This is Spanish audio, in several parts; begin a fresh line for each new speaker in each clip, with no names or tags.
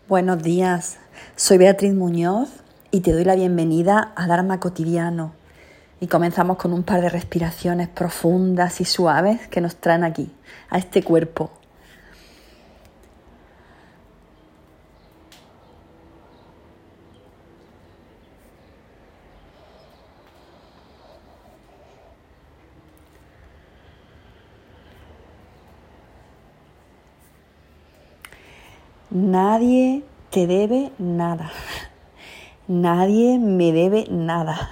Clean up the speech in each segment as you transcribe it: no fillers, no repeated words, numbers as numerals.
Buenos días, soy Beatriz Muñoz y te doy la bienvenida a Dharma Cotidiano. Y comenzamos con un par de respiraciones profundas y suaves que nos traen aquí, a este cuerpo. Nadie te debe nada. Nadie me debe nada.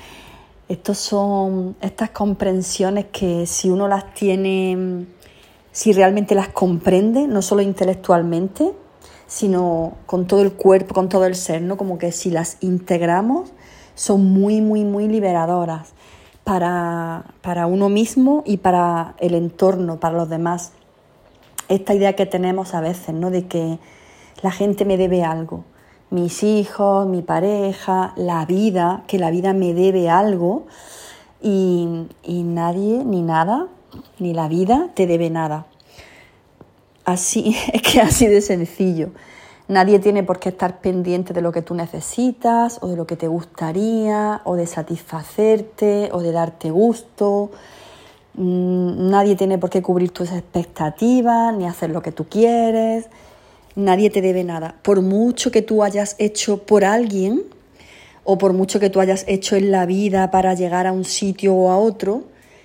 Estas comprensiones que si uno las tiene, si realmente las comprende, no solo intelectualmente, sino con todo el cuerpo, con todo el ser, ¿no? Como que si las integramos, son muy, muy, muy liberadoras para uno mismo y para el entorno, para los demás. Esta idea que tenemos a veces, ¿no? De que la gente me debe algo. Mis hijos, mi pareja, la vida, que la vida me debe algo y nadie, ni nada, ni la vida te debe nada. Así, es que así de sencillo. Nadie tiene por qué estar pendiente de lo que tú necesitas o de lo que te gustaría o de satisfacerte o de darte gusto. Nadie tiene por qué cubrir tus expectativas ni hacer lo que tú quieres. Nadie te debe nada. Por mucho que tú hayas hecho por alguien o por mucho que tú hayas hecho en la vida para llegar a un sitio o a otro,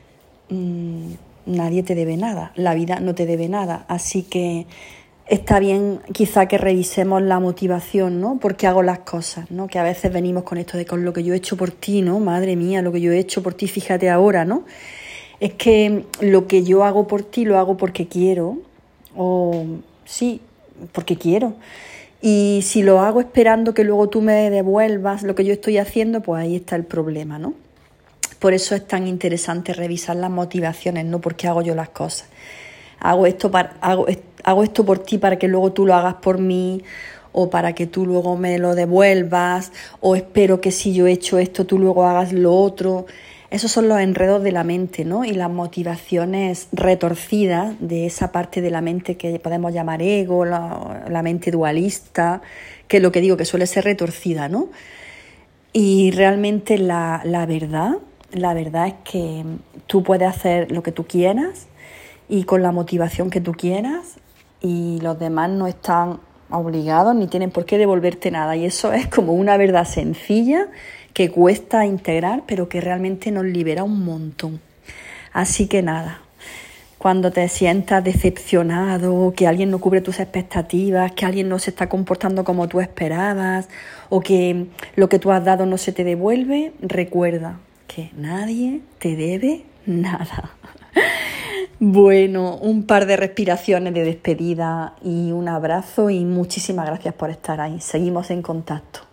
nadie te debe nada. La vida no te debe nada. Así que está bien quizá que revisemos la motivación, ¿no? ¿Por qué hago las cosas? ¿No? Que a veces venimos con esto de con lo que yo he hecho por ti, ¿no? Madre mía, lo que yo he hecho por ti, fíjate ahora, ¿no? Es que lo que yo hago por ti lo hago porque quiero, o sí, porque quiero. Y si lo hago esperando que luego tú me devuelvas lo que yo estoy haciendo, pues ahí está el problema, ¿no? Por eso es tan interesante revisar las motivaciones, no por qué hago yo las cosas. Hago esto por ti para que luego tú lo hagas por mí, o para que tú luego me lo devuelvas, o espero que si yo he hecho esto tú luego hagas lo otro. Esos son los enredos de la mente, ¿no? Y las motivaciones retorcidas de esa parte de la mente que podemos llamar ego, la mente dualista, que es lo que digo, que suele ser retorcida, ¿no? Y realmente la verdad es que tú puedes hacer lo que tú quieras y con la motivación que tú quieras y los demás no están obligados ni tienen por qué devolverte nada. Y eso es como una verdad sencilla que cuesta integrar, pero que realmente nos libera un montón. Así que nada, cuando te sientas decepcionado, que alguien no cubre tus expectativas, que alguien no se está comportando como tú esperabas, o que lo que tú has dado no se te devuelve, recuerda que nadie te debe nada. Bueno, un par de respiraciones de despedida y un abrazo y muchísimas gracias por estar ahí. Seguimos en contacto.